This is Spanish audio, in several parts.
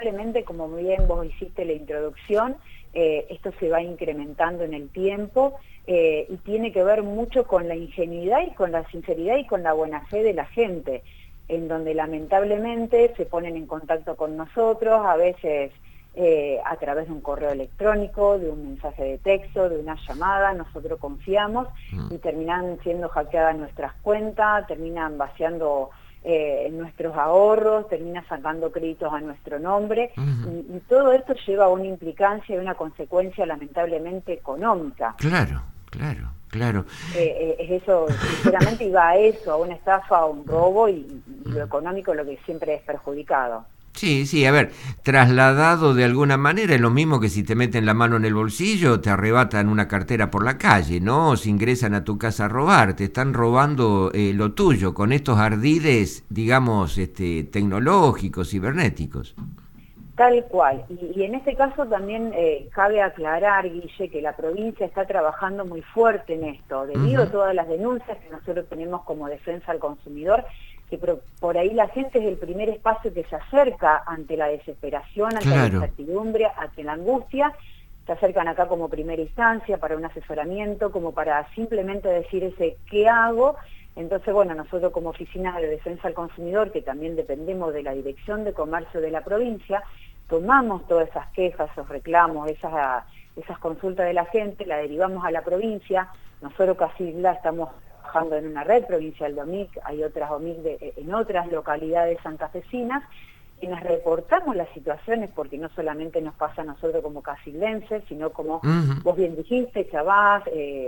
lamentablemente, como muy bien vos hiciste la introducción, esto se va incrementando en el tiempo y tiene que ver mucho con la ingenuidad y con la sinceridad y con la buena fe de la gente, en donde lamentablemente se ponen en contacto con nosotros, a veces a través de un correo electrónico, de un mensaje de texto, de una llamada, nosotros confiamos y terminan siendo hackeadas nuestras cuentas, terminan vaciando nuestros ahorros, termina sacando créditos a nuestro nombre y todo esto lleva a una implicancia y una consecuencia lamentablemente económica. Claro, claro, claro. Es eso, sinceramente iba a eso, a una estafa, a un robo y lo económico lo que siempre es perjudicado. Sí, sí, a ver, trasladado de alguna manera es lo mismo que si te meten la mano en el bolsillo, te arrebatan una cartera por la calle, ¿no? O si ingresan a tu casa a robar, te están robando lo tuyo con estos ardides, digamos, tecnológicos, cibernéticos. Tal cual, y en este caso también cabe aclarar, Guille, que la provincia está trabajando muy fuerte en esto, debido a todas las denuncias que nosotros tenemos como defensa al consumidor, que por ahí la gente es el primer espacio que se acerca ante la desesperación, ante la incertidumbre, ante la angustia, se acercan acá como primera instancia para un asesoramiento, como para simplemente decir ese ¿qué hago? Entonces, bueno, nosotros como Oficina de Defensa al Consumidor, que también dependemos de la Dirección de Comercio de la provincia, tomamos todas esas quejas, esos reclamos, esas consultas de la gente, la derivamos a la provincia. Nosotros casi la estamos trabajando en una red provincial de OMIC, hay otras OMIC en otras localidades santafesinas, y nos reportamos las situaciones porque no solamente nos pasa a nosotros como casildenses, sino como vos bien dijiste, Chavás,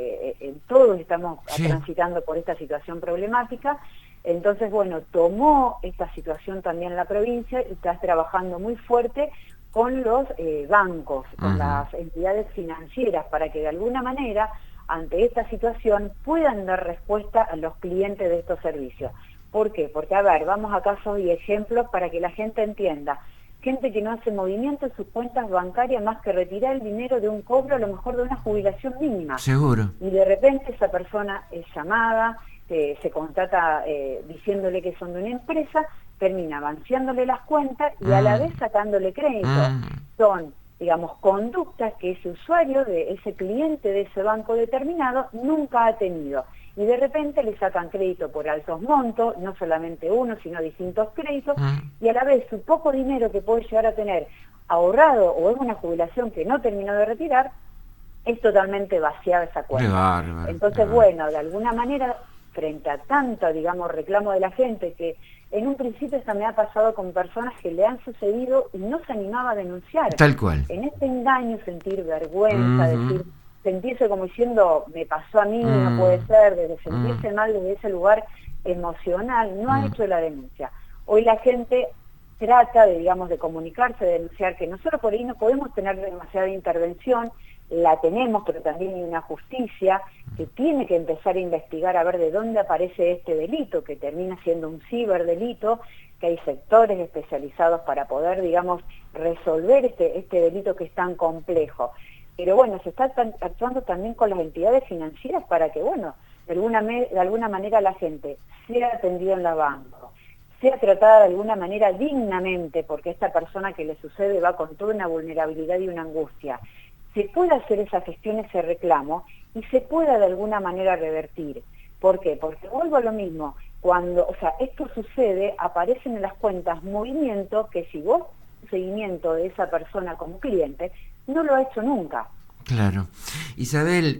todos estamos transitando por esta situación problemática. Entonces, bueno, tomó esta situación también la provincia y está trabajando muy fuerte con los bancos, con las entidades financieras, para que de alguna manera, ante esta situación, puedan dar respuesta a los clientes de estos servicios. ¿Por qué? Porque, a ver, vamos a casos y ejemplos para que la gente entienda. Gente que no hace movimiento en sus cuentas bancarias más que retirar el dinero de un cobro, a lo mejor de una jubilación mínima. Seguro. Y de repente esa persona es llamada, se contrata diciéndole que son de una empresa, termina vaciándole las cuentas y a la vez sacándole crédito. Son, digamos, conductas que ese usuario, de ese cliente de ese banco determinado, nunca ha tenido. Y de repente le sacan crédito por altos montos, no solamente uno, sino distintos créditos, y a la vez su poco dinero que puede llegar a tener ahorrado o en una jubilación que no terminó de retirar, es totalmente vaciada esa cuenta. Entonces, bueno, de alguna manera, frente a tanto, digamos, reclamo de la gente, que en un principio esta me ha pasado con personas que le han sucedido y no se animaba a denunciar. Tal cual. En este engaño sentir vergüenza, sentirse como diciendo, me pasó a mí, no puede ser, desde sentirse mal desde ese lugar emocional, no ha hecho la denuncia. Hoy la gente trata de, digamos, de comunicarse, de denunciar, que nosotros por ahí no podemos tener demasiada intervención, la tenemos, pero también hay una justicia que tiene que empezar a investigar a ver de dónde aparece este delito, que termina siendo un ciberdelito, que hay sectores especializados para poder, digamos, resolver este delito que es tan complejo. Pero bueno, se está actuando también con las entidades financieras para que, bueno, de alguna manera la gente sea atendida en la banca, sea tratada de alguna manera dignamente, porque esta persona que le sucede va con toda una vulnerabilidad y una angustia. Se pueda hacer esa gestión, ese reclamo, y se pueda de alguna manera revertir. ¿Por qué? Porque vuelvo a lo mismo, cuando, o sea, esto sucede, aparecen en las cuentas movimientos que si vos seguimiento de esa persona como cliente, no lo ha hecho nunca. Claro. Isabel,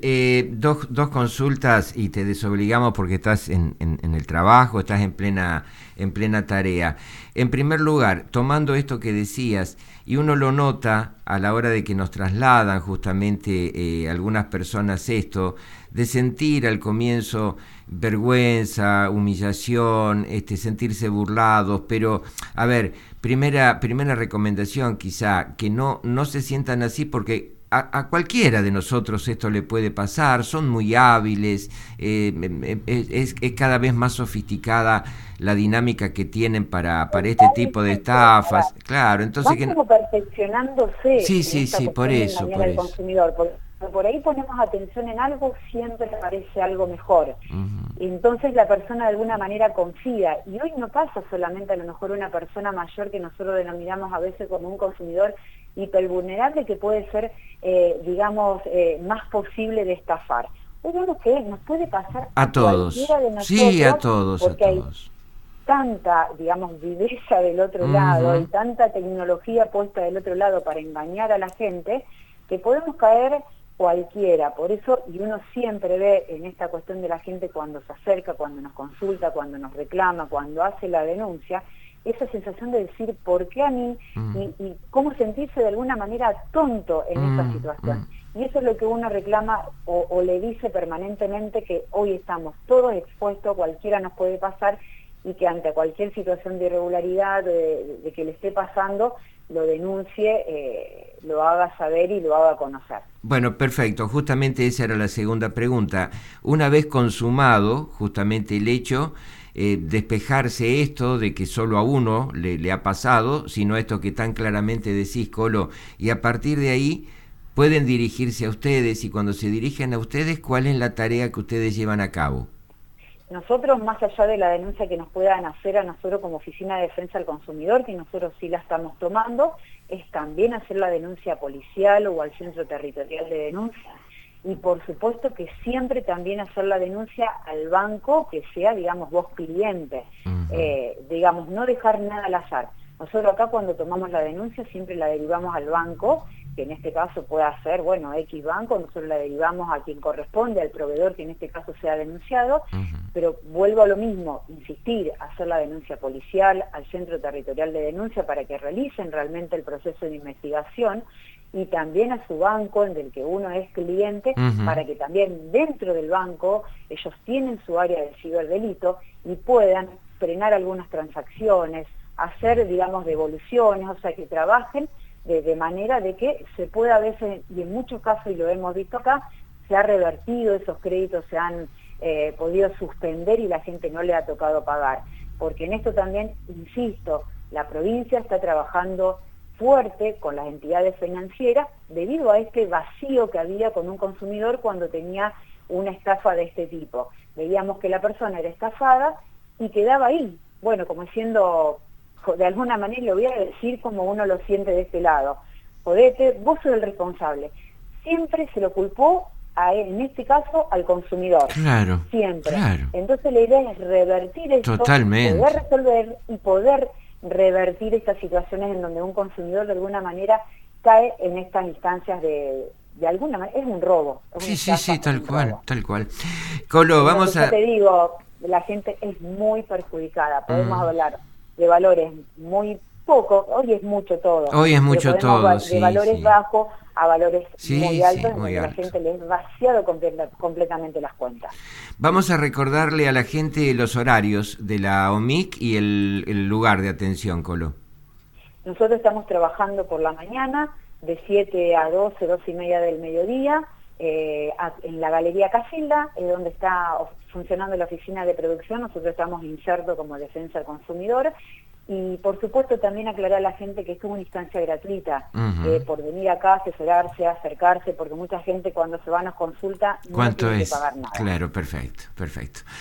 dos consultas y te desobligamos porque estás en el trabajo, estás en plena tarea. En primer lugar, tomando esto que decías, y uno lo nota a la hora de que nos trasladan justamente algunas personas esto, de sentir al comienzo vergüenza, humillación, sentirse burlados, pero a ver, primera recomendación quizá, que no se sientan así porque a cualquiera de nosotros esto le puede pasar, son muy hábiles, es cada vez más sofisticada la dinámica que tienen para este tipo de estafas, claro, entonces van como perfeccionándose sí, por eso. Consumidor, porque por ahí ponemos atención en algo, siempre aparece algo mejor. Ujú. Entonces la persona de alguna manera confía, y hoy no pasa solamente a lo mejor una persona mayor que nosotros denominamos a veces como un consumidor hipervulnerable que puede ser, más posible de estafar. Hoy vemos que nos puede pasar A todos. cualquiera de nosotros, Sí, a todos, porque a hay todos. tanta, viveza del otro lado y tanta tecnología puesta del otro lado para engañar a la gente, que podemos caer cualquiera. Por eso, y uno siempre ve en esta cuestión de la gente cuando se acerca, cuando nos consulta, cuando nos reclama, cuando hace la denuncia, esa sensación de decir, ¿por qué a mí? Y cómo sentirse de alguna manera tonto en esta situación. Y eso es lo que uno reclama o le dice permanentemente, que hoy estamos todos expuestos, cualquiera nos puede pasar, y que ante cualquier situación de irregularidad, de que le esté pasando, lo denuncie, lo haga saber y lo haga conocer. Bueno, perfecto. Justamente esa era la segunda pregunta. Una vez consumado justamente el hecho, despejarse esto de que solo a uno le ha pasado, sino esto que tan claramente decís, Colo, y a partir de ahí pueden dirigirse a ustedes, y cuando se dirigen a ustedes, ¿cuál es la tarea que ustedes llevan a cabo? Nosotros, más allá de la denuncia que nos puedan hacer a nosotros como Oficina de Defensa del Consumidor, que nosotros sí la estamos tomando, es también hacer la denuncia policial o al Centro Territorial de Denuncia. Y por supuesto que siempre también hacer la denuncia al banco, que sea, vos cliente. No dejar nada al azar. Nosotros acá cuando tomamos la denuncia siempre la derivamos al banco, que en este caso pueda ser, X banco, nosotros la derivamos a quien corresponde, al proveedor que en este caso sea denunciado, pero vuelvo a lo mismo, insistir, hacer la denuncia policial, al Centro Territorial de Denuncia para que realicen realmente el proceso de investigación, y también a su banco, en el que uno es cliente, para que también dentro del banco ellos tienen su área de ciberdelito y puedan frenar algunas transacciones, hacer, devoluciones, o sea, que trabajen de manera de que se pueda a veces, y en muchos casos, y lo hemos visto acá, se ha revertido, esos créditos se han podido suspender y la gente no le ha tocado pagar. Porque en esto también, insisto, la provincia está trabajando fuerte con las entidades financieras debido a este vacío que había con un consumidor cuando tenía una estafa de este tipo. Veíamos que la persona era estafada y quedaba ahí, como diciendo, de alguna manera lo voy a decir como uno lo siente de este lado, jodete, vos sos el responsable. Siempre se lo culpó, en este caso, al consumidor. Claro, siempre. Claro. Entonces la idea es revertir esto, Totalmente. poder resolver y poder revertir estas situaciones en donde un consumidor de alguna manera cae en estas instancias de alguna manera, es un robo. Sí, tal cual. Colo, vamos a... Ya te digo, la gente es muy perjudicada, podemos hablar de valores muy poco, hoy es mucho todo. Hoy es mucho todo, de valores bajos a valores muy altos, en donde alto. la gente le es vaciado completamente las cuentas. Vamos a recordarle a la gente los horarios de la OMIC y el lugar de atención, Colo. Nosotros estamos trabajando por la mañana, de 7 a 12, 12 y media del mediodía, en la Galería Casilda, donde está funcionando la oficina de producción. Nosotros estamos insertos como Defensa del Consumidor. Y por supuesto también aclarar a la gente que esto es una instancia gratuita, por venir acá, asesorarse, acercarse, porque mucha gente cuando se va a nos consulta no tiene que pagar nada. Claro, perfecto.